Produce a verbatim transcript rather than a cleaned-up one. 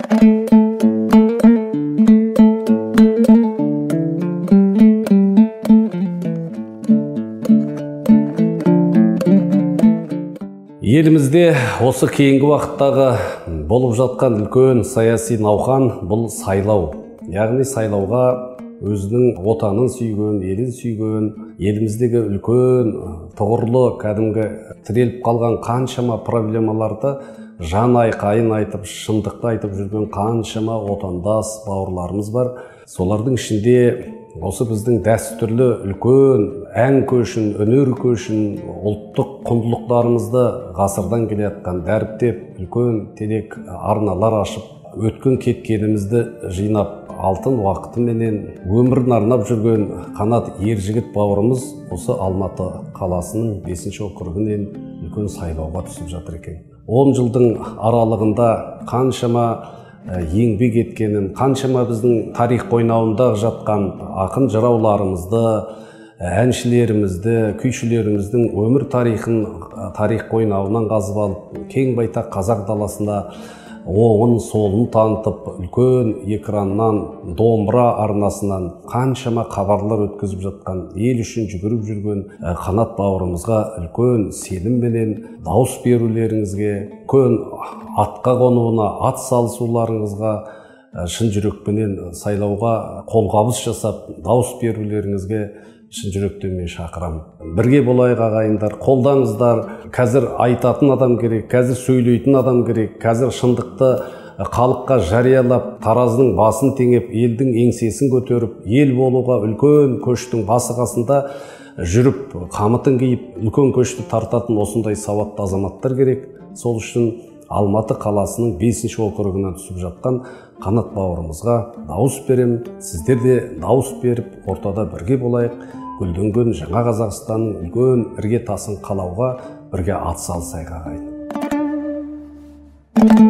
Елімізде осы кейінгі уақыттағы болып жатқан үлкен саяси науқан бұл сайлау. Яғни сайлауға өзінің отанын сүйген, елін сүйген, еліміздегі үлкен тұғырлы кәдімгі тіреліп қалған қаншама проблемаларды жан айқайын айтып, шындықты айтып жүрген қаншама отандас бауырларымыз бар. Солардың ішінде осы біздің дәстүрлі үлкен ән көшін, өнер көшін, ұлттық құндылықтарымызды ғасырдан келе жатқан дәріптеп, үлкен терек арналар ашып, өткен кеткенімізді жинап, алтын уақытыменен өмірін арнап жүрген қанат ержігіт бауырымыз осы Алматы қаласының бесінші округінен үлкен сайлауға түсіп жатыр екен. он жылдың аралығында қаншама еңбек еткенін, қаншама біздің тарих қойнауында жатқан ақын жырауларымызды, әншілерімізді, күйшілеріміздің өмір тарихын тарих қойнауынан қазып алып, кең байтақ қазақ даласында оңын солын танытып, үлкен экраннан, домбыра арнасынан қаншама хабарлар өткізіп жатқан, ел үшін жүгіріп жүрген қанат бауырымызға үлкен сенімменен дауыс берулеріңізге, үлкен атқа қонуына, ат салысуларыңызға, шын жүрекпенен сайлауға қолғабыс жасап, дауыс берулеріңізге шын жүректен мен шақырамын. Бірге болайық ағайындар, қолдаңыздар. Қазір айтатын адам керек, қазір сөйлейтін адам керек, қазір шындықты халыққа жариялап, таразының басын теңеп, елдің еңсесін көтеріп, ел болуға үлкен көштің басы қасында жүріп, қамытын киіп, үлкен көшті тартатын осындай сауатты азаматтар керек. Сол үшін Алматы қаласының бесінші округынан түсіп жатқан қанат бауырымызға дауыс берем. Сіздер де дауыс беріп, ортада бірге болайық. Гүлденген жаңа Қазақстанның үлкен ірге тасын қалауға бірге ат салысайық ағайын.